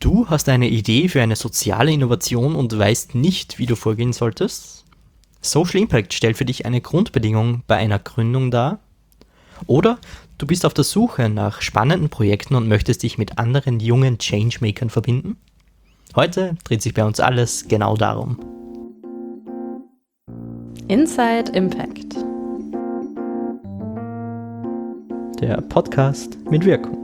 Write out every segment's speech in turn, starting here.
Du hast eine Idee für eine soziale Innovation und weißt nicht, wie du vorgehen solltest? Social Impact stellt für dich eine Grundbedingung bei einer Gründung dar? Oder du bist auf der Suche nach spannenden Projekten und möchtest dich mit anderen jungen Changemakern verbinden? Heute dreht sich bei uns alles genau darum. Inside Impact. Der Podcast mit Wirkung.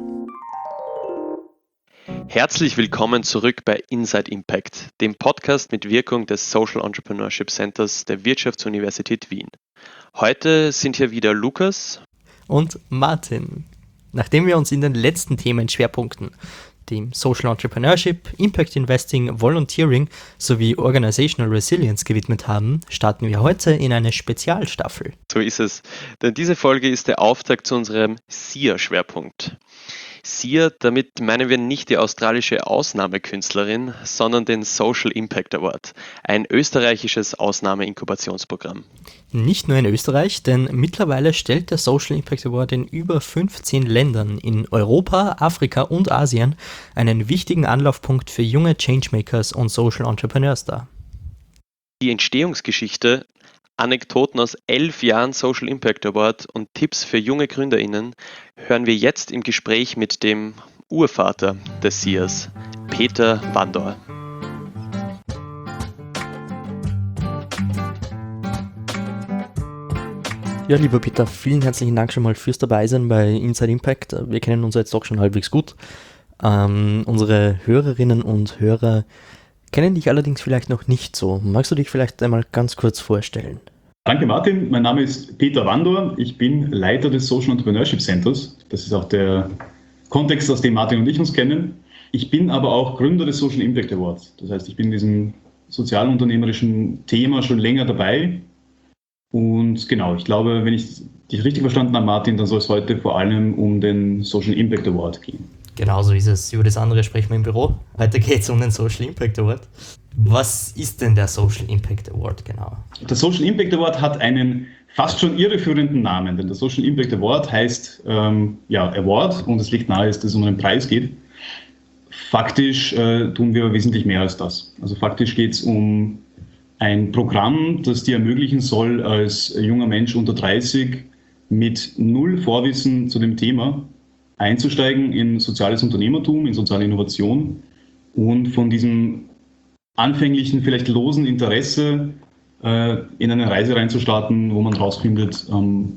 Herzlich willkommen zurück bei Inside Impact, dem Podcast mit Wirkung des Social Entrepreneurship Centers der Wirtschaftsuniversität Wien. Heute sind hier wieder Lukas und Martin. Nachdem wir uns in den letzten Themenschwerpunkten, dem Social Entrepreneurship, Impact Investing, Volunteering sowie Organizational Resilience gewidmet haben, starten wir heute in eine Spezialstaffel. So ist es, denn diese Folge ist der Auftakt zu unserem SIA-Schwerpunkt. SIA, damit meinen wir nicht die australische Ausnahmekünstlerin, sondern den Social Impact Award, ein österreichisches Ausnahmeinkubationsprogramm. Nicht nur in Österreich, denn mittlerweile stellt der Social Impact Award in über 15 Ländern in Europa, Afrika und Asien einen wichtigen Anlaufpunkt für junge Changemakers und Social Entrepreneurs dar. Die Entstehungsgeschichte, Anekdoten aus 11 Jahren Social Impact Award und Tipps für junge GründerInnen hören wir jetzt im Gespräch mit dem Urvater des SIAs, Peter Wandor. Ja, lieber Peter, vielen herzlichen Dank schon mal fürs Dabeisein bei Inside Impact. Wir kennen uns jetzt doch schon halbwegs gut. Unsere Hörerinnen und Hörer kennen dich allerdings vielleicht noch nicht so. Magst du dich vielleicht einmal ganz kurz vorstellen? Danke Martin, mein Name ist Peter Wandor. Ich bin Leiter des Social Entrepreneurship Centers. Das ist auch der Kontext, aus dem Martin und ich uns kennen. Ich bin aber auch Gründer des Social Impact Awards. Das heißt, ich bin in diesem sozialunternehmerischen Thema schon länger dabei. Und genau, ich glaube, wenn ich dich richtig verstanden habe, Martin, dann soll es heute vor allem um den Social Impact Award gehen. Genau so ist es. Über das andere sprechen wir im Büro. Heute geht es um den Social Impact Award. Was ist denn der Social Impact Award genau? Der Social Impact Award hat einen fast schon irreführenden Namen, denn der Social Impact Award heißt Award und es liegt nahe, dass es um einen Preis geht. Faktisch tun wir aber wesentlich mehr als das. Also faktisch geht es um ein Programm, das dir ermöglichen soll, als junger Mensch unter 30 mit null Vorwissen zu dem Thema einzusteigen in soziales Unternehmertum, in soziale Innovation und von diesem anfänglichen, vielleicht losen Interesse in eine Reise reinzustarten, wo man herausfindet,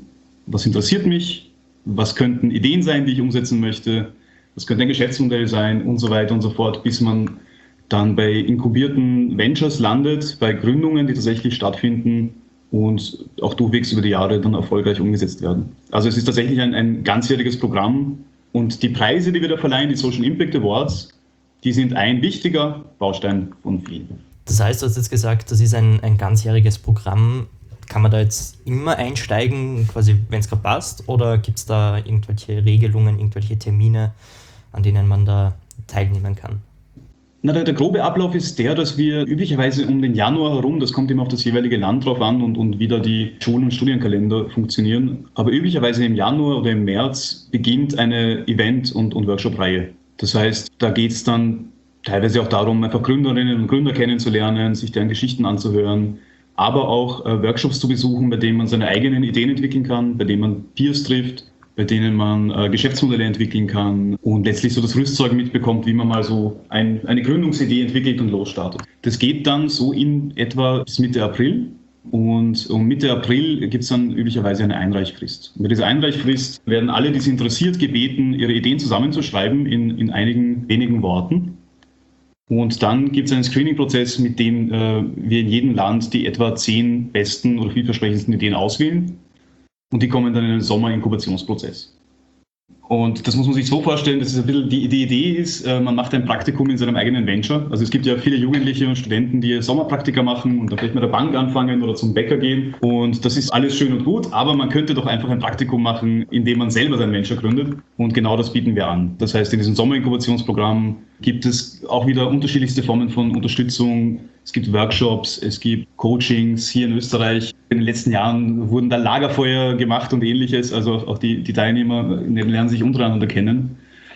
was interessiert mich, was könnten Ideen sein, die ich umsetzen möchte, was könnte ein Geschäftsmodell sein und so weiter und so fort, bis man dann bei inkubierten Ventures landet, bei Gründungen, die tatsächlich stattfinden und auch durchwegs über die Jahre dann erfolgreich umgesetzt werden. Also es ist tatsächlich ein ganzjähriges Programm und die Preise, die wir da verleihen, die Social Impact Awards, die sind ein wichtiger Baustein von vielen. Das heißt, du hast jetzt gesagt, das ist ein ganzjähriges Programm. Kann man da jetzt immer einsteigen, quasi wenn es gerade passt, oder gibt es da irgendwelche Regelungen, irgendwelche Termine, an denen man da teilnehmen kann? Na, der grobe Ablauf ist der, dass wir üblicherweise um den Januar herum, das kommt immer auf das jeweilige Land drauf an und wie da die Schulen- und Studienkalender funktionieren, aber üblicherweise im Januar oder im März beginnt eine Event- und Workshop-Reihe. Das heißt, da geht es dann teilweise auch darum, einfach Gründerinnen und Gründer kennenzulernen, sich deren Geschichten anzuhören, aber auch Workshops zu besuchen, bei denen man seine eigenen Ideen entwickeln kann, bei denen man Peers trifft, bei denen man Geschäftsmodelle entwickeln kann und letztlich so das Rüstzeug mitbekommt, wie man mal so eine Gründungsidee entwickelt und losstartet. Das geht dann so in etwa bis Mitte April. Und um Mitte April gibt es dann üblicherweise eine Einreichfrist. Und bei dieser Einreichfrist werden alle, die es interessiert, gebeten, ihre Ideen zusammenzuschreiben in einigen wenigen Worten. Und dann gibt es einen Screening-Prozess, mit dem wir in jedem Land die etwa 10 besten oder vielversprechendsten Ideen auswählen. Und die kommen dann in einen Sommerinkubationsprozess. Und das muss man sich so vorstellen, dass es ein bisschen die Idee ist, man macht ein Praktikum in seinem eigenen Venture. Also es gibt ja viele Jugendliche und Studenten, die Sommerpraktika machen und dann vielleicht mit der Bank anfangen oder zum Bäcker gehen. Und das ist alles schön und gut, aber man könnte doch einfach ein Praktikum machen, indem man selber sein Venture gründet. Und genau das bieten wir an. Das heißt, in diesem Sommerinkubationsprogramm gibt es auch wieder unterschiedlichste Formen von Unterstützung. Es gibt Workshops, es gibt Coachings hier in Österreich. In den letzten Jahren wurden da Lagerfeuer gemacht und ähnliches. Also auch die Teilnehmer lernen sich untereinander kennen.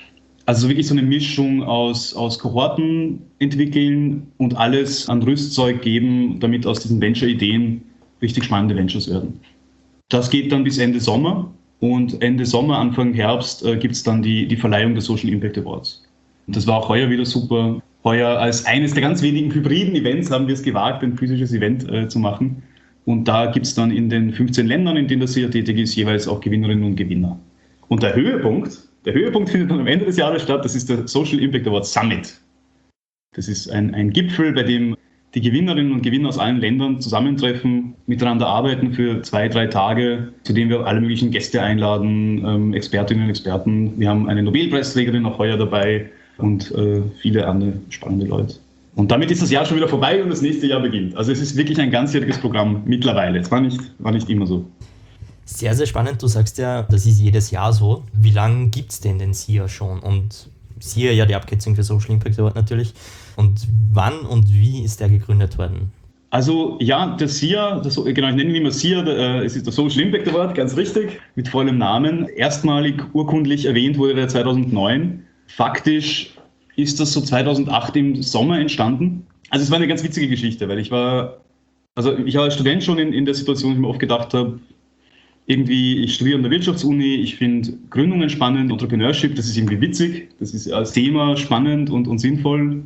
Also wirklich so eine Mischung aus Kohorten entwickeln und alles an Rüstzeug geben, damit aus diesen Venture-Ideen richtig spannende Ventures werden. Das geht dann bis Ende Sommer und Ende Sommer, Anfang Herbst gibt es dann die Verleihung des Social Impact Awards. Und das war auch heuer wieder super. Heuer als eines der ganz wenigen hybriden Events haben wir es gewagt, ein physisches Event zu machen. Und da gibt es dann in den 15 Ländern, in denen das SIA tätig ist, jeweils auch Gewinnerinnen und Gewinner. Und der Höhepunkt findet dann am Ende des Jahres statt, das ist der Social Impact Award Summit. Das ist ein Gipfel, bei dem die Gewinnerinnen und Gewinner aus allen Ländern zusammentreffen, miteinander arbeiten für 2-3 Tage, zu denen wir alle möglichen Gäste einladen, Expertinnen und Experten. Wir haben eine Nobelpreisträgerin auch heuer dabei und viele andere spannende Leute. Und damit ist das Jahr schon wieder vorbei und das nächste Jahr beginnt. Also es ist wirklich ein ganzjähriges Programm mittlerweile. Es war nicht immer so. Sehr, sehr spannend. Du sagst ja, das ist jedes Jahr so. Wie lange gibt es denn den SIA schon? Und SIA ja die Abkürzung für Social Impact Award natürlich. Und wann und wie ist der gegründet worden? Also ja, der SIA, ich nenne ihn immer SIA, es ist der Social Impact Award, ganz richtig, mit vollem Namen. Erstmalig urkundlich erwähnt wurde der 2009. Faktisch ist das so 2008 im Sommer entstanden. Also es war eine ganz witzige Geschichte, weil ich war als Student schon in der Situation, wo ich mir oft gedacht habe, irgendwie, ich studiere an der Wirtschaftsuni, ich finde Gründungen spannend, Entrepreneurship, das ist irgendwie witzig, das ist als Thema spannend und sinnvoll.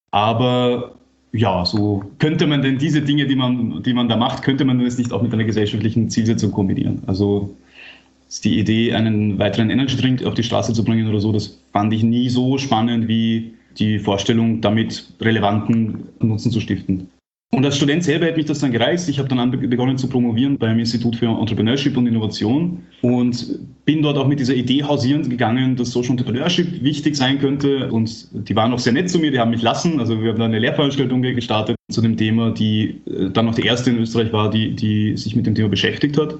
Aber ja, so könnte man denn diese Dinge, die man da macht, könnte man das nicht auch mit einer gesellschaftlichen Zielsetzung kombinieren? Also ist die Idee, einen weiteren Energy Drink auf die Straße zu bringen oder so, das fand ich nie so spannend wie die Vorstellung, damit relevanten Nutzen zu stiften. Und als Student selber hat mich das dann gereizt. Ich habe dann begonnen zu promovieren beim Institut für Entrepreneurship und Innovation und bin dort auch mit dieser Idee hausierend gegangen, dass Social Entrepreneurship wichtig sein könnte. Und die waren auch sehr nett zu mir, die haben mich lassen. Also wir haben dann eine Lehrveranstaltung gestartet zu dem Thema, die dann noch die erste in Österreich war, die sich mit dem Thema beschäftigt hat.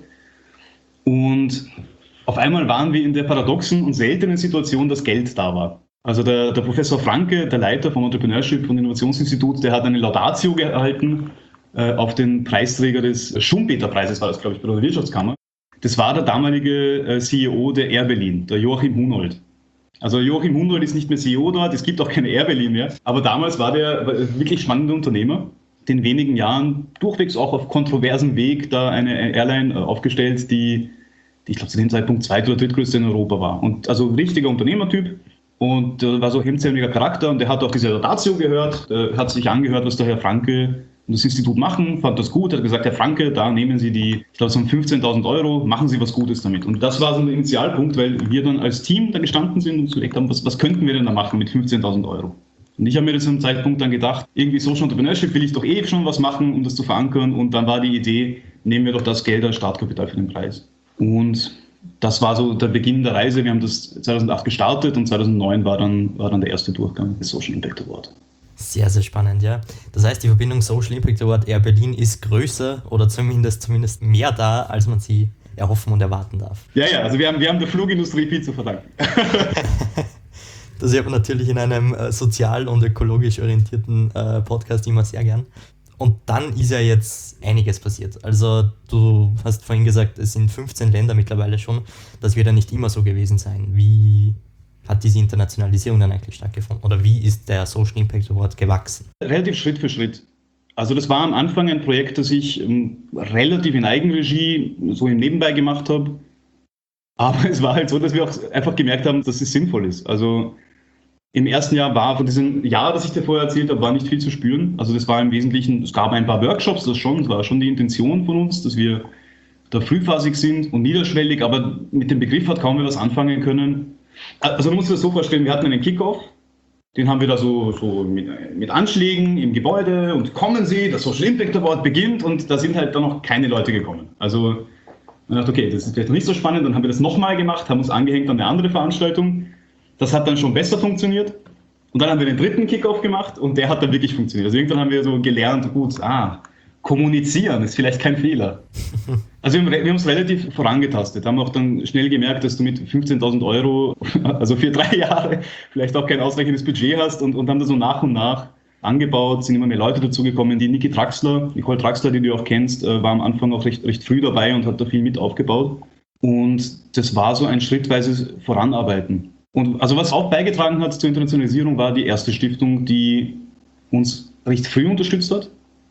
Und auf einmal waren wir in der paradoxen und seltenen Situation, dass Geld da war. Also der Professor Franke, der Leiter vom Entrepreneurship und Innovationsinstitut, der hat eine Laudatio gehalten auf den Preisträger des Schumpeter-Preises, war das, glaube ich, bei der Wirtschaftskammer. Das war der damalige CEO der Air Berlin, der Joachim Hunold. Also Joachim Hunold ist nicht mehr CEO dort, es gibt auch keine Air Berlin mehr, aber damals war der wirklich spannender Unternehmer. In wenigen Jahren durchwegs auch auf kontroversem Weg da eine Airline aufgestellt, die ich glaube zu dem Zeitpunkt zweit- oder drittgrößte in Europa war. Und also richtiger Unternehmertyp. Und war so hemdsärmeliger Charakter und der hat auch diese Laudatio gehört, hat sich angehört, was der Herr Franke und das Institut machen, fand das gut, hat gesagt, Herr Franke, da nehmen Sie ich glaube, so 15.000 €, machen Sie was Gutes damit. Und das war so ein Initialpunkt, weil wir dann als Team da gestanden sind und überlegt haben, was könnten wir denn da machen mit 15.000 €? Und ich habe mir zu einem Zeitpunkt dann gedacht, irgendwie Social Entrepreneurship will ich doch schon was machen, um das zu verankern. Und dann war die Idee, nehmen wir doch das Geld als Startkapital für den Preis. Und das war so der Beginn der Reise. Wir haben das 2008 gestartet und 2009 war dann der erste Durchgang des Social Impact Award. Sehr, sehr spannend, ja. Das heißt, die Verbindung Social Impact Award Air Berlin ist größer oder zumindest mehr da, als man sie erhoffen und erwarten darf. Ja, also wir haben der Flugindustrie viel zu verdanken. Das hört man natürlich in einem sozial und ökologisch orientierten Podcast immer sehr gern. Und dann ist ja jetzt einiges passiert. Also du hast vorhin gesagt, es sind 15 Länder mittlerweile schon. Das wird ja nicht immer so gewesen sein. Wie hat diese Internationalisierung dann eigentlich stattgefunden? Oder wie ist der Social Impact Award gewachsen? Relativ Schritt für Schritt. Also das war am Anfang ein Projekt, das ich relativ in Eigenregie so im Nebenbei gemacht habe. Aber es war halt so, dass wir auch einfach gemerkt haben, dass es sinnvoll ist. Also im ersten Jahr war von diesem Jahr, das ich dir vorher erzählt habe, war nicht viel zu spüren. Also das war im Wesentlichen, es gab ein paar Workshops, das war schon die Intention von uns, dass wir da frühphasig sind und niederschwellig, aber mit dem Begriff hat kaum wer was anfangen können. Also man muss sich das so vorstellen, wir hatten einen Kickoff, den haben wir da so mit Anschlägen im Gebäude und kommen Sie, das Social Impact Award beginnt und da sind halt dann noch keine Leute gekommen. Also man dachte, okay, das ist vielleicht noch nicht so spannend, dann haben wir das nochmal gemacht, haben uns angehängt an eine andere Veranstaltung. Das hat dann schon besser funktioniert. Und dann haben wir den dritten Kickoff gemacht und der hat dann wirklich funktioniert. Also irgendwann haben wir so gelernt, gut, kommunizieren ist vielleicht kein Fehler. Also wir haben es relativ vorangetastet, haben auch dann schnell gemerkt, dass du mit 15.000 €, also für 3 Jahre, vielleicht auch kein ausreichendes Budget hast und haben das so nach und nach angebaut, sind immer mehr Leute dazugekommen. Die Nicole Traxler, die du auch kennst, war am Anfang auch recht früh dabei und hat da viel mit aufgebaut. Und das war so ein schrittweises Voranarbeiten. Und also was auch beigetragen hat zur Internationalisierung, war die erste Stiftung, die uns recht früh unterstützt hat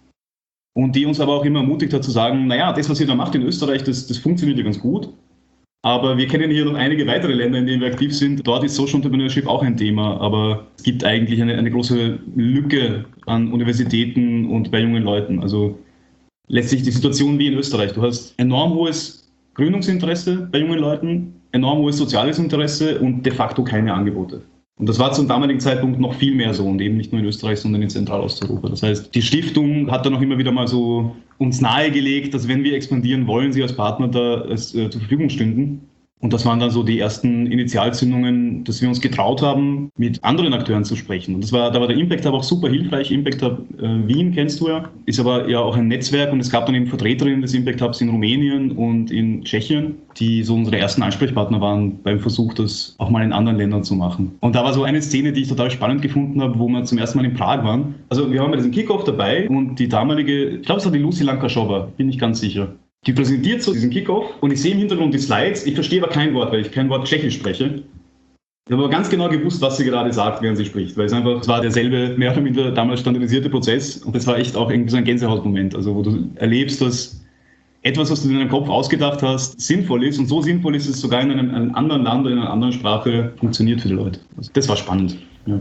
und die uns aber auch immer ermutigt hat zu sagen, naja, das, was ihr da macht in Österreich, das funktioniert ja ganz gut. Aber wir kennen hier noch einige weitere Länder, in denen wir aktiv sind. Dort ist Social Entrepreneurship auch ein Thema, aber es gibt eigentlich eine große Lücke an Universitäten und bei jungen Leuten. Also letztlich die Situation wie in Österreich. Du hast enorm hohes Gründungsinteresse bei jungen Leuten, enorm hohes soziales Interesse und de facto keine Angebote. Und das war zum damaligen Zeitpunkt noch viel mehr so und eben nicht nur in Österreich, sondern in Zentralosteuropa. Das heißt, die Stiftung hat dann auch immer wieder mal so uns nahegelegt, dass wenn wir expandieren wollen, sie als Partner da zur Verfügung stünden. Und das waren dann so die ersten Initialzündungen, dass wir uns getraut haben, mit anderen Akteuren zu sprechen. Und da war der Impact Hub auch super hilfreich. Impact Hub Wien kennst du ja, ist aber ja auch ein Netzwerk und es gab dann eben Vertreterinnen des Impact Hubs in Rumänien und in Tschechien, die so unsere ersten Ansprechpartner waren beim Versuch, das auch mal in anderen Ländern zu machen. Und da war so eine Szene, die ich total spannend gefunden habe, wo wir zum ersten Mal in Prag waren. Also wir waren bei diesem Kickoff dabei und die damalige, ich glaube es war die Lucy Lankaschowa, bin ich ganz sicher. Die präsentiert so diesen Kickoff und ich sehe im Hintergrund die Slides. Ich verstehe aber kein Wort, weil ich kein Wort Tschechisch spreche. Ich habe aber ganz genau gewusst, was sie gerade sagt, während sie spricht, weil es war derselbe, mehr oder minder damals standardisierte Prozess und das war echt auch irgendwie so ein Gänsehautmoment, also wo du erlebst, dass etwas, was du in deinem Kopf ausgedacht hast, sinnvoll ist und so sinnvoll ist es sogar in einem anderen Land oder in einer anderen Sprache funktioniert für die Leute. Also das war spannend. Ja.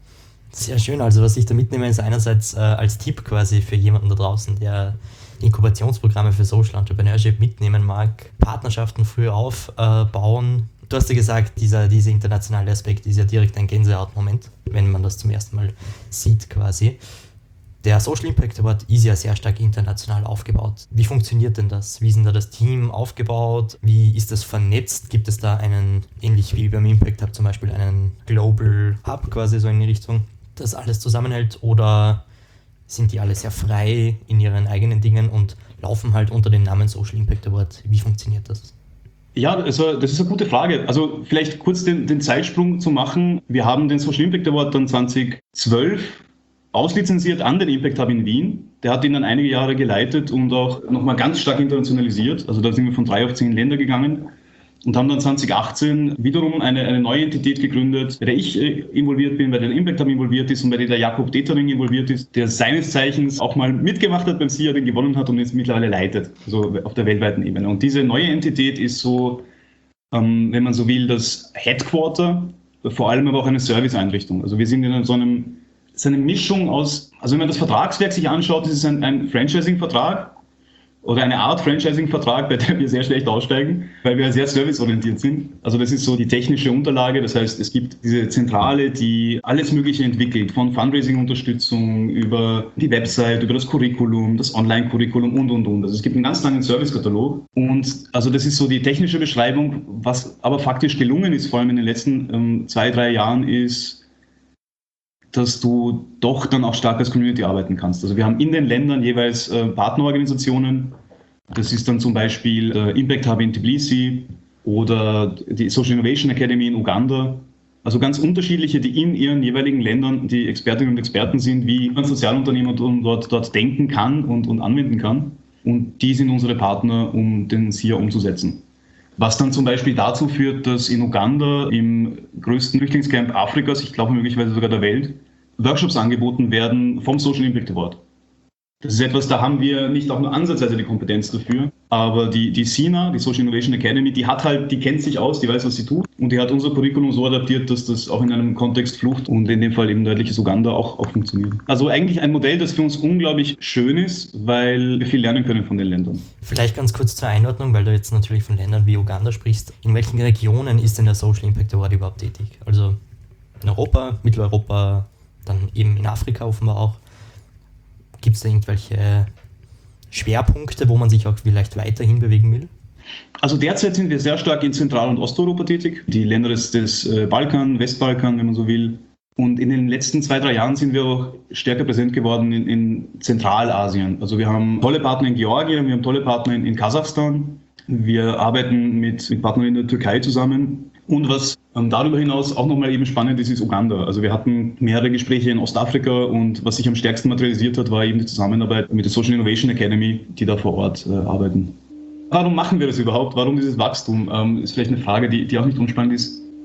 Sehr schön, also was ich da mitnehme, ist einerseits als Tipp quasi für jemanden da draußen, der Inkubationsprogramme für Social Entrepreneurship mitnehmen mag, Partnerschaften früh aufbauen. Du hast ja gesagt, dieser internationale Aspekt ist ja direkt ein Gänsehautmoment, wenn man das zum ersten Mal sieht quasi. Der Social Impact Award ist ja sehr stark international aufgebaut. Wie funktioniert denn das? Wie ist denn da das Team aufgebaut? Wie ist das vernetzt? Gibt es da einen, ähnlich wie beim Impact Hub zum Beispiel, einen Global Hub quasi so in die Richtung, das alles zusammenhält? Oder sind die alle sehr frei in ihren eigenen Dingen und laufen halt unter dem Namen Social Impact Award? Wie funktioniert das? Ja, also das ist eine gute Frage. Also vielleicht kurz den Zeitsprung zu machen. Wir haben den Social Impact Award dann 2012 auslizenziert an den Impact Hub in Wien. Der hat ihn dann einige Jahre geleitet und auch nochmal ganz stark internationalisiert. Also da sind wir von 3 auf 10 Länder gegangen und haben dann 2018 wiederum eine neue Entität gegründet, bei der ich involviert bin, bei der der Impact Hub involviert ist und bei der der Jakob Detering involviert ist, der seines Zeichens auch mal mitgemacht hat beim SIA, den gewonnen hat und jetzt mittlerweile leitet, also auf der weltweiten Ebene. Und diese neue Entität ist so, wenn man so will, das Headquarter, vor allem aber auch eine Serviceeinrichtung. Also wir sind in so eine Mischung aus, also wenn man das Vertragswerk sich anschaut, ist es ein Franchising-Vertrag oder eine Art Franchising-Vertrag, bei dem wir sehr schlecht aussteigen, weil wir sehr serviceorientiert sind. Also das ist so die technische Unterlage, das heißt, es gibt diese Zentrale, die alles Mögliche entwickelt, von Fundraising-Unterstützung über die Website, über das Curriculum, das Online-Curriculum und. Also es gibt einen ganz langen Servicekatalog und also das ist so die technische Beschreibung, was aber faktisch gelungen ist, vor allem in den letzten 2-3 Jahren, ist, dass du doch dann auch stark als Community arbeiten kannst. Also wir haben in den Ländern jeweils Partnerorganisationen. Das ist dann zum Beispiel Impact Hub in Tbilisi oder die Social Innovation Academy in Uganda. Also ganz unterschiedliche, die in ihren jeweiligen Ländern die Expertinnen und Experten sind, wie ein Sozialunternehmer dort denken kann und anwenden kann. Und die sind unsere Partner, um den SIA umzusetzen. Was dann zum Beispiel dazu führt, dass in Uganda, im größten Flüchtlingscamp Afrikas, ich glaube möglicherweise sogar der Welt, Workshops angeboten werden vom Social Impact Award. Das ist etwas, da haben wir nicht auch nur ansatzweise die Kompetenz dafür, aber die SINA, die Social Innovation Academy, die kennt sich aus, die weiß, was sie tut und die hat unser Curriculum so adaptiert, dass das auch in einem Kontext Flucht und in dem Fall eben nördliches Uganda auch funktioniert. Also eigentlich ein Modell, das für uns unglaublich schön ist, weil wir viel lernen können von den Ländern. Vielleicht ganz kurz zur Einordnung, weil du jetzt natürlich von Ländern wie Uganda sprichst. In welchen Regionen ist denn der Social Impact Award überhaupt tätig? Also in Europa, Mitteleuropa, dann eben in Afrika offenbar auch. Gibt es da irgendwelche Schwerpunkte, wo man sich auch vielleicht weiterhin bewegen will? Also derzeit sind wir sehr stark in Zentral- und Osteuropa tätig. Die Länder des Balkan, Westbalkan, wenn man so will. Und in den letzten 2-3 Jahren sind wir auch stärker präsent geworden in Zentralasien. Also wir haben tolle Partner in Georgien, wir haben tolle Partner in Kasachstan. Wir arbeiten mit Partnern in der Türkei zusammen. Und was darüber hinaus auch nochmal eben spannend ist Uganda. Also wir hatten mehrere Gespräche in Ostafrika und was sich am stärksten materialisiert hat, war eben die Zusammenarbeit mit der Social Innovation Academy, die da vor Ort arbeiten. Warum machen wir das überhaupt? Warum dieses Wachstum? Ist vielleicht eine Frage, die auch nicht unspannend ist.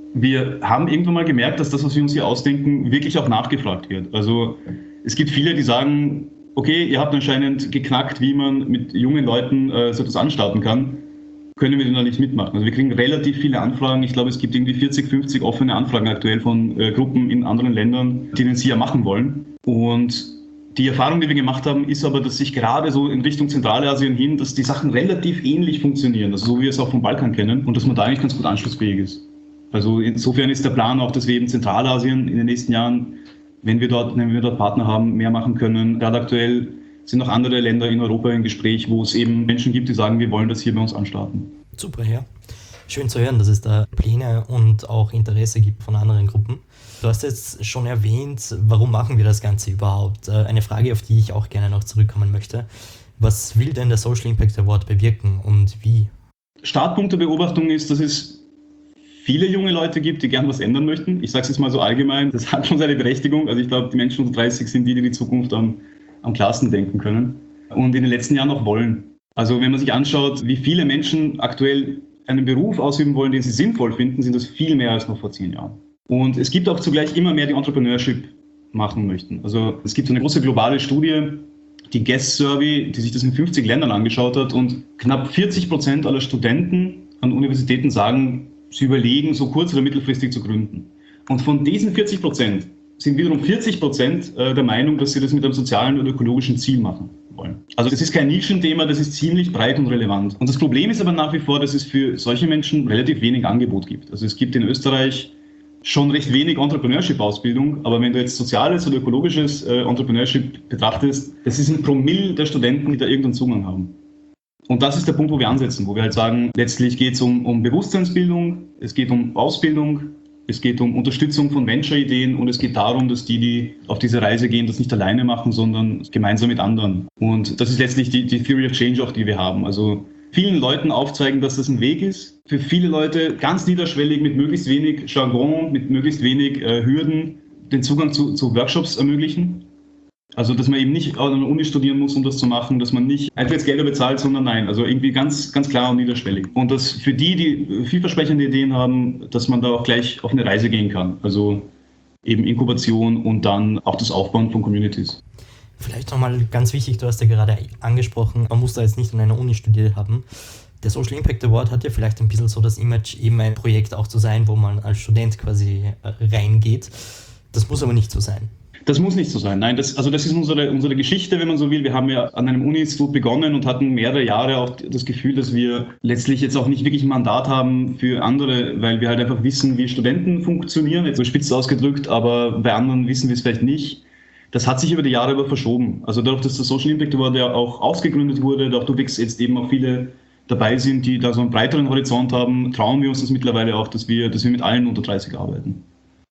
Wir haben irgendwann mal gemerkt, dass das, was wir uns hier ausdenken, wirklich auch nachgefragt wird. Also es gibt viele, die sagen, okay, ihr habt anscheinend geknackt, wie man mit jungen Leuten so etwas anstarten kann. Können wir denn da nicht mitmachen? Also wir kriegen relativ viele Anfragen. Ich glaube, es gibt irgendwie 40, 50 offene Anfragen aktuell von Gruppen in anderen Ländern, die den SIA machen wollen. Und die Erfahrung, die wir gemacht haben, ist aber, dass sich gerade so in Richtung Zentralasien hin, dass die Sachen relativ ähnlich funktionieren, also so wie wir es auch vom Balkan kennen, und dass man da eigentlich ganz gut anschlussfähig ist. Also insofern ist der Plan auch, dass wir eben Zentralasien in den nächsten Jahren, wenn wir dort Partner haben, mehr machen können. Gerade aktuell sind noch andere Länder in Europa im Gespräch, wo es eben Menschen gibt, die sagen, wir wollen das hier bei uns anstarten. Super, ja. Schön zu hören, dass es da Pläne und auch Interesse gibt von anderen Gruppen. Du hast jetzt schon erwähnt, warum machen wir das Ganze überhaupt? Eine Frage, auf die ich auch gerne noch zurückkommen möchte. Was will denn der Social Impact Award bewirken und wie? Startpunkt der Beobachtung ist, dass es viele junge Leute gibt, die gern was ändern möchten. Ich sage es jetzt mal so allgemein, das hat schon seine Berechtigung. Also ich glaube, die Menschen unter 30 sind die Zukunft am klarsten denken können und in den letzten Jahren auch wollen. Also wenn man sich anschaut, wie viele Menschen aktuell einen Beruf ausüben wollen, den sie sinnvoll finden, sind das viel mehr als noch vor 10 Jahren. Und es gibt auch zugleich immer mehr, die Entrepreneurship machen möchten. Also es gibt so eine große globale Studie, die Guess Survey, die sich das in 50 Ländern angeschaut hat, und knapp 40% aller Studenten an Universitäten sagen, sie überlegen, so kurz- oder mittelfristig zu gründen. Und von diesen 40% sind wiederum 40% der Meinung, dass sie das mit einem sozialen oder ökologischen Ziel machen wollen. Also das ist kein Nischenthema, das ist ziemlich breit und relevant. Und das Problem ist aber nach wie vor, dass es für solche Menschen relativ wenig Angebot gibt. Also es gibt in Österreich schon recht wenig Entrepreneurship-Ausbildung, aber wenn du jetzt soziales oder ökologisches Entrepreneurship betrachtest, das ist ein Promille der Studenten, die da irgendeinen Zugang haben. Und das ist der Punkt, wo wir ansetzen, wo wir halt sagen, letztlich geht es um Bewusstseinsbildung, es geht um Ausbildung, es geht um Unterstützung von Venture-Ideen und es geht darum, dass die auf diese Reise gehen, das nicht alleine machen, sondern gemeinsam mit anderen. Und das ist letztlich die Theory of Change auch, die wir haben. Also vielen Leuten aufzeigen, dass das ein Weg ist. Für viele Leute ganz niederschwellig, mit möglichst wenig Jargon, mit möglichst wenig Hürden den Zugang zu Workshops ermöglichen. Also, dass man eben nicht an einer Uni studieren muss, um das zu machen, dass man nicht Eintrittsgelder bezahlt, sondern nein, also irgendwie ganz, ganz klar und niederschwellig. Und dass für die vielversprechende Ideen haben, dass man da auch gleich auf eine Reise gehen kann. Also eben Inkubation und dann auch das Aufbauen von Communities. Vielleicht nochmal ganz wichtig, du hast ja gerade angesprochen, man muss da jetzt nicht an einer Uni studiert haben. Der Social Impact Award hat ja vielleicht ein bisschen so das Image, eben ein Projekt auch zu sein, wo man als Student quasi reingeht. Das muss aber nicht so sein. Das muss nicht so sein. Nein, das ist unsere Geschichte, wenn man so will. Wir haben ja an einem Uni-Institut begonnen und hatten mehrere Jahre auch das Gefühl, dass wir letztlich jetzt auch nicht wirklich ein Mandat haben für andere, weil wir halt einfach wissen, wie Studenten funktionieren, jetzt so spitz ausgedrückt, aber bei anderen wissen wir es vielleicht nicht. Das hat sich über die Jahre aber verschoben. Also dadurch, dass der Social Impact Award ja auch ausgegründet wurde, dadurch jetzt eben auch viele dabei sind, die da so einen breiteren Horizont haben, trauen wir uns das mittlerweile auch, dass wir mit allen unter 30 arbeiten.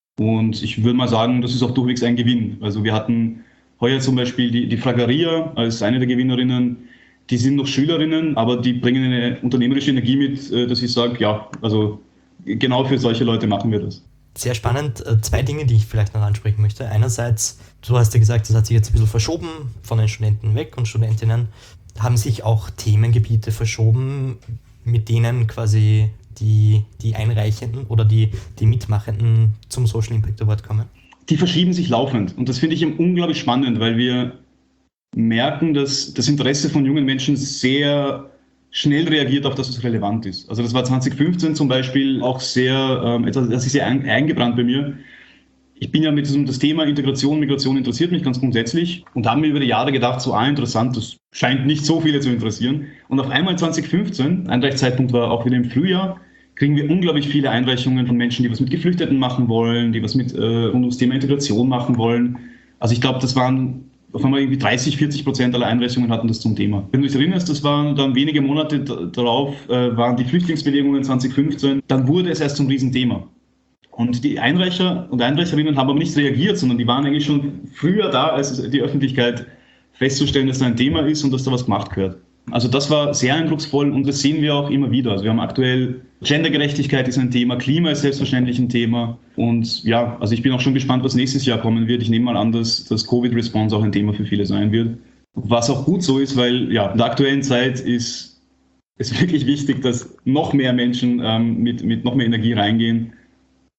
Und ich würde mal sagen, das ist auch durchwegs ein Gewinn. Also wir hatten heuer zum Beispiel die Fragaria als eine der Gewinnerinnen. Die sind noch Schülerinnen, aber die bringen eine unternehmerische Energie mit, dass ich sage, ja, also genau für solche Leute machen wir das. Sehr spannend. 2 Dinge, die ich vielleicht noch ansprechen möchte. Einerseits, du hast ja gesagt, das hat sich jetzt ein bisschen verschoben von den Studenten weg und Studentinnen. Haben sich auch Themengebiete verschoben, mit denen quasi die Einreichenden oder die Mitmachenden zum Social Impact Award kommen? Die verschieben sich laufend und das finde ich unglaublich spannend, weil wir merken, dass das Interesse von jungen Menschen sehr schnell reagiert auf das, was relevant ist. Also das war 2015 zum Beispiel auch das ist sehr eingebrannt bei mir. Ich bin ja mit das Thema Integration, Migration interessiert mich ganz grundsätzlich und haben mir über die Jahre gedacht, so interessant, das scheint nicht so viele zu interessieren. Und auf einmal 2015, Einreichzeitpunkt war auch wieder im Frühjahr, kriegen wir unglaublich viele Einreichungen von Menschen, die was mit Geflüchteten machen wollen, die was mit rund ums Thema Integration machen wollen. Also ich glaube, das waren auf einmal irgendwie 30-40% aller Einreichungen hatten das zum Thema. Wenn du dich erinnerst, das waren dann wenige Monate darauf, waren die Flüchtlingsbewegungen 2015, dann wurde es erst zum Riesenthema. Und die Einreicher und Einreicherinnen haben aber nicht reagiert, sondern die waren eigentlich schon früher da, als die Öffentlichkeit festzustellen, dass da ein Thema ist und dass da was gemacht gehört. Also das war sehr eindrucksvoll und das sehen wir auch immer wieder. Also wir haben aktuell Gendergerechtigkeit ist ein Thema, Klima ist selbstverständlich ein Thema und ja, also ich bin auch schon gespannt, was nächstes Jahr kommen wird. Ich nehme mal an, dass das Covid-Response auch ein Thema für viele sein wird. Was auch gut so ist, weil ja, in der aktuellen Zeit ist es wirklich wichtig, dass noch mehr Menschen mit noch mehr Energie reingehen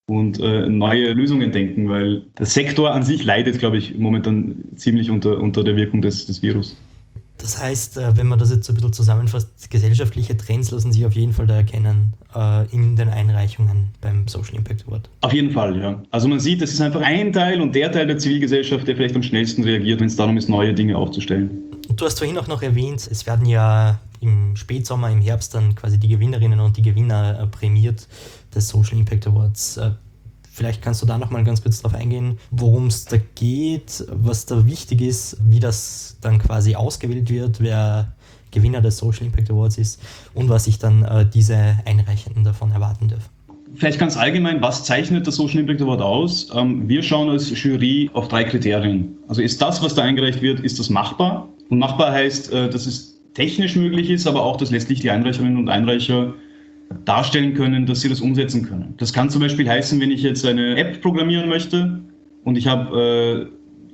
und neue Lösungen denken, weil der Sektor an sich leidet, glaube ich, momentan ziemlich unter der Wirkung des Virus. Das heißt, wenn man das jetzt so ein bisschen zusammenfasst, gesellschaftliche Trends lassen sich auf jeden Fall da erkennen in den Einreichungen beim Social Impact Award. Auf jeden Fall, ja. Also man sieht, es ist einfach ein Teil und der Teil der Zivilgesellschaft, der vielleicht am schnellsten reagiert, wenn es darum ist, neue Dinge aufzustellen. Und du hast vorhin auch noch erwähnt, es werden ja im Spätsommer, im Herbst dann quasi die Gewinnerinnen und die Gewinner prämiert des Social Impact Awards. Vielleicht kannst du da noch mal ganz kurz drauf eingehen, worum es da geht, was da wichtig ist, wie das dann quasi ausgewählt wird, wer Gewinner des Social Impact Awards ist und was sich dann diese Einreichenden davon erwarten dürfen. Vielleicht ganz allgemein, was zeichnet das Social Impact Award aus? Wir schauen als Jury auf 3 Kriterien. Also ist das, was da eingereicht wird, ist das machbar? Und machbar heißt, dass es technisch möglich ist, aber auch, dass letztlich die Einreicherinnen und Einreicher darstellen können, dass sie das umsetzen können. Das kann zum Beispiel heißen, wenn ich jetzt eine App programmieren möchte und ich habe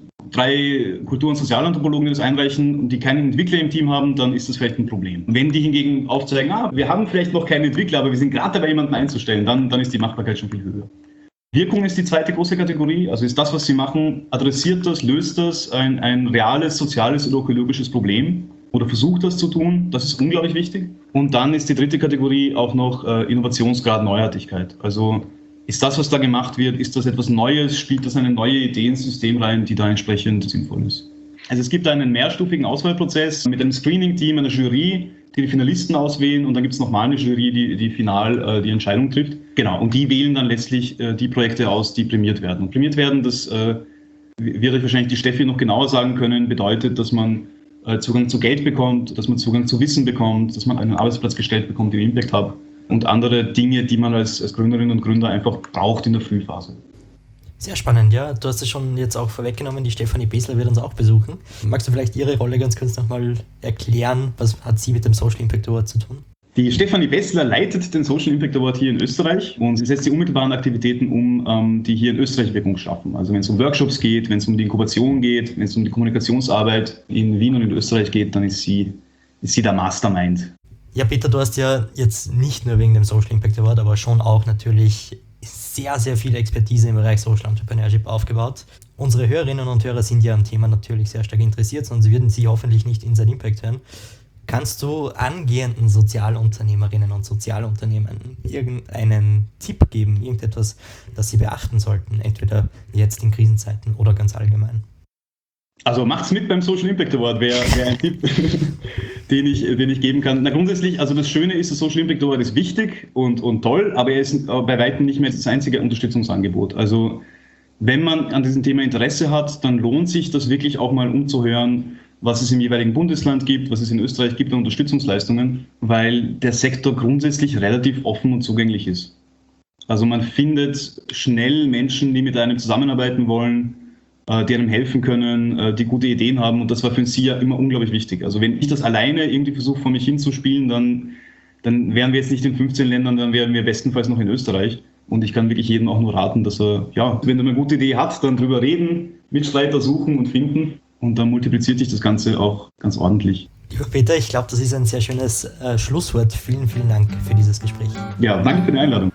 3 Kultur- und Sozialanthropologen, die das einreichen und die keinen Entwickler im Team haben, dann ist das vielleicht ein Problem. Wenn die hingegen aufzeigen, wir haben vielleicht noch keinen Entwickler, aber wir sind gerade dabei, jemanden einzustellen, dann ist die Machbarkeit schon viel höher. Wirkung ist die zweite große Kategorie, also ist das, was sie machen, adressiert das, löst das ein reales, soziales oder ökologisches Problem oder versucht das zu tun, das ist unglaublich wichtig. Und dann ist die dritte Kategorie auch noch Innovationsgrad, Neuartigkeit. Also ist das, was da gemacht wird, ist das etwas Neues, spielt das eine neue Idee ins System rein, die da entsprechend sinnvoll ist. Also es gibt einen mehrstufigen Auswahlprozess mit einem Screening-Team, einer Jury, die Finalisten auswählen und dann gibt es nochmal eine Jury, die final die Entscheidung trifft. Genau, und die wählen dann letztlich die Projekte aus, die prämiert werden. Und prämiert werden, das wird euch wahrscheinlich die Steffi noch genauer sagen können, bedeutet, dass man Zugang zu Geld bekommt, dass man Zugang zu Wissen bekommt, dass man einen Arbeitsplatz gestellt bekommt, den Impact hat und andere Dinge, die man als Gründerinnen und Gründer einfach braucht in der Frühphase. Sehr spannend, ja. Du hast es schon jetzt auch vorweggenommen, die Stefanie Besler wird uns auch besuchen. Magst du vielleicht ihre Rolle ganz kurz nochmal erklären? Was hat sie mit dem Social Impact Award zu tun? Die Stefanie Besler leitet den Social Impact Award hier in Österreich und sie setzt die unmittelbaren Aktivitäten um, die hier in Österreich Wirkung schaffen. Also wenn es um Workshops geht, wenn es um die Inkubation geht, wenn es um die Kommunikationsarbeit in Wien und in Österreich geht, dann ist sie der Mastermind. Ja, Peter, du hast ja jetzt nicht nur wegen dem Social Impact Award, aber schon auch natürlich sehr, sehr viel Expertise im Bereich Social Entrepreneurship aufgebaut. Unsere Hörerinnen und Hörer sind ja am Thema natürlich sehr stark interessiert, sonst würden sie hoffentlich nicht Inside Impact hören. Kannst du angehenden Sozialunternehmerinnen und Sozialunternehmen irgendeinen Tipp geben, irgendetwas, das sie beachten sollten, entweder jetzt in Krisenzeiten oder ganz allgemein? Also macht's mit beim Social Impact Award, wäre ein Tipp, den ich geben kann. Na grundsätzlich, also das Schöne ist, das Social Impact Award ist wichtig und toll, aber er ist bei weitem nicht mehr das einzige Unterstützungsangebot. Also wenn man an diesem Thema Interesse hat, dann lohnt sich das wirklich auch mal umzuhören, was es im jeweiligen Bundesland gibt, was es in Österreich gibt an Unterstützungsleistungen, weil der Sektor grundsätzlich relativ offen und zugänglich ist. Also man findet schnell Menschen, die mit einem zusammenarbeiten wollen, die einem helfen können, die gute Ideen haben und das war für uns ja immer unglaublich wichtig. Also wenn ich das alleine irgendwie versuche, vor mich hinzuspielen, dann wären wir jetzt nicht in 15 Ländern, dann wären wir bestenfalls noch in Österreich. Und ich kann wirklich jedem auch nur raten, dass er, wenn er eine gute Idee hat, dann drüber reden, Mitstreiter suchen und finden. Und dann multipliziert sich das Ganze auch ganz ordentlich. Lieber Peter, ich glaube, das ist ein sehr schönes Schlusswort. Vielen, vielen Dank für dieses Gespräch. Ja, danke für die Einladung.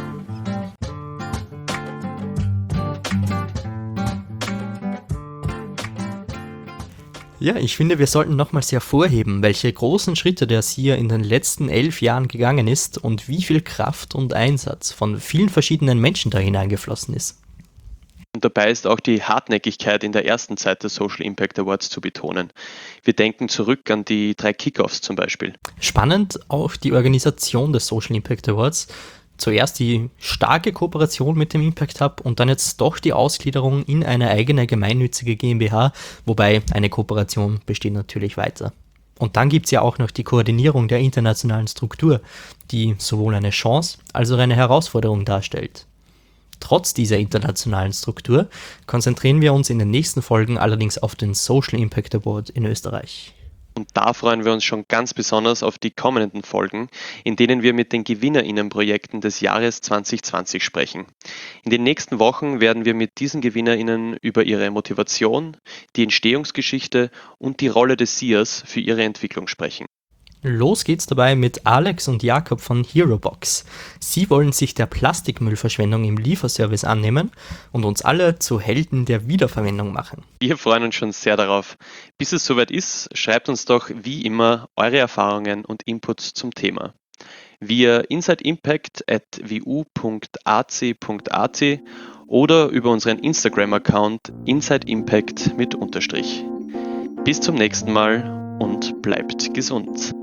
Ja, ich finde, wir sollten nochmals hervorheben, welche großen Schritte der SIA in den letzten 11 Jahren gegangen ist und wie viel Kraft und Einsatz von vielen verschiedenen Menschen da hineingeflossen ist. Und dabei ist auch die Hartnäckigkeit in der ersten Zeit des Social Impact Awards zu betonen. Wir denken zurück an die 3 Kickoffs zum Beispiel. Spannend auch die Organisation des Social Impact Awards. Zuerst die starke Kooperation mit dem Impact Hub und dann jetzt doch die Ausgliederung in eine eigene gemeinnützige GmbH, wobei eine Kooperation besteht natürlich weiter. Und dann gibt es ja auch noch die Koordinierung der internationalen Struktur, die sowohl eine Chance als auch eine Herausforderung darstellt. Trotz dieser internationalen Struktur konzentrieren wir uns in den nächsten Folgen allerdings auf den Social Impact Award in Österreich. Und da freuen wir uns schon ganz besonders auf die kommenden Folgen, in denen wir mit den GewinnerInnen-Projekten des Jahres 2020 sprechen. In den nächsten Wochen werden wir mit diesen GewinnerInnen über ihre Motivation, die Entstehungsgeschichte und die Rolle des SIAs für ihre Entwicklung sprechen. Los geht's dabei mit Alex und Jakob von HeroBox. Sie wollen sich der Plastikmüllverschwendung im Lieferservice annehmen und uns alle zu Helden der Wiederverwendung machen. Wir freuen uns schon sehr darauf. Bis es soweit ist, schreibt uns doch wie immer eure Erfahrungen und Inputs zum Thema via insideimpact@wu.ac.at oder über unseren Instagram-Account insideimpact mit Unterstrich. Bis zum nächsten Mal und bleibt gesund.